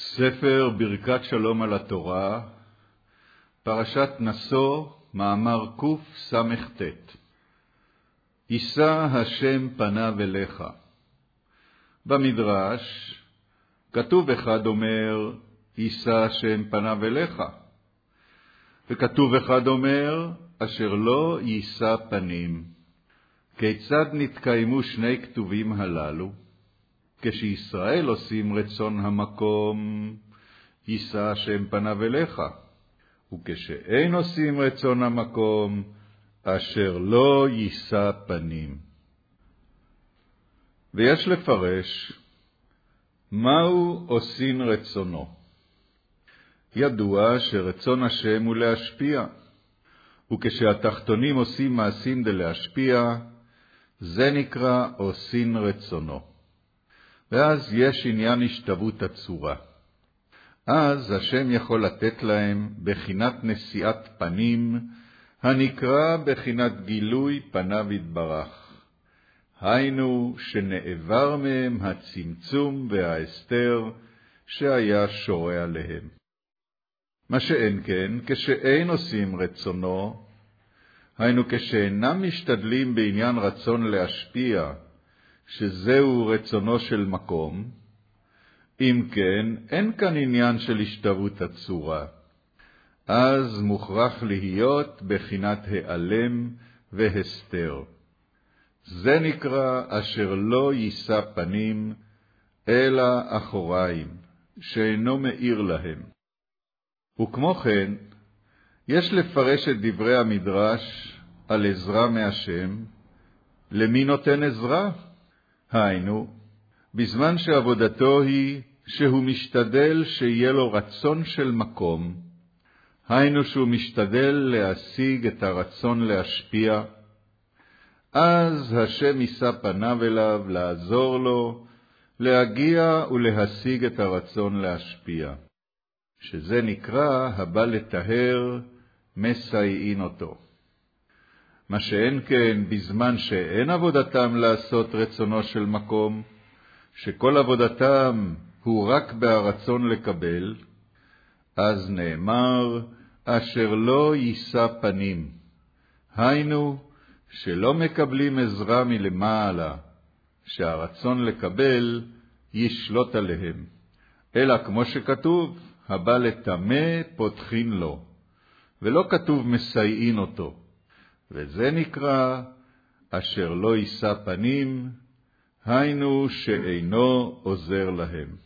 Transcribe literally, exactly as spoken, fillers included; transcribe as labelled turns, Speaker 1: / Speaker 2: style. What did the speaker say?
Speaker 1: ספר ברכת שלום על התורה, פרשת נשוא, מאמר קס"ט. יישא השם פניו אליך. במדרש כתוב אחד אומר, יישא השם פניו אליך, וכתוב אחד אומר, אשר לא יישא פנים. כיצד נתקיימו שני כתובים הללו? כשישראל עושים רצון המקום, יישא השם פניו אליך, וכשאין עושים רצון המקום, אשר לא יישא פנים. ויש לפרש, מהו עושים רצונו? ידוע שרצון השם הוא להשפיע, וכשהתחתונים עושים מעשים דלהשפיע, זה נקרא עושים רצונו. ואז יש עניין השתוות הצורה. אז השם יכול לתת להם בחינת נשיאת פנים, הנקרא בחינת גילוי פניו יתברך. היינו שנעבר מהם הצמצום וההסתר שהיה שורה עליהם. מה שאין כן, כשאין עושים רצונו, היינו כשאינם משתדלים בעניין רצון להשפיע, שזהו רצונו של מקום, אם כן, אין כאן עניין של השתוות הצורה. אז מוכרח להיות בחינת העלם והסתר. זה נקרא אשר לא יישא פנים, אלא אחוריים, שאינו מאיר להם. וכמו כן, יש לפרש את דברי המדרש על עזרה מהשם, למי נותן עזרה? היינו, בזמן שעבודתו היא שהוא משתדל שיהיה לו רצון של מקום, היינו שהוא משתדל להשיג את הרצון להשפיע, אז השם יישא פניו אליו לעזור לו, להגיע ולהשיג את הרצון להשפיע, שזה נקרא הבא לטהר, מסייעין אותו. מה שאין כן בזמן שאין עבודתם לעשות רצונו של מקום, שכל עבודתם הוא רק ברצון לקבל, אז נאמר, אשר לא יישא פנים. היינו, שלא מקבלים עזרה מלמעלה, שהרצון לקבל ישלוט עליהם. אלא כמו שכתוב, הבא לטמא פותחין לו, ולא כתוב מסייעין אותו. וזה נקרא אשר לא יישא פנים, היינו שאינו עוזר להם.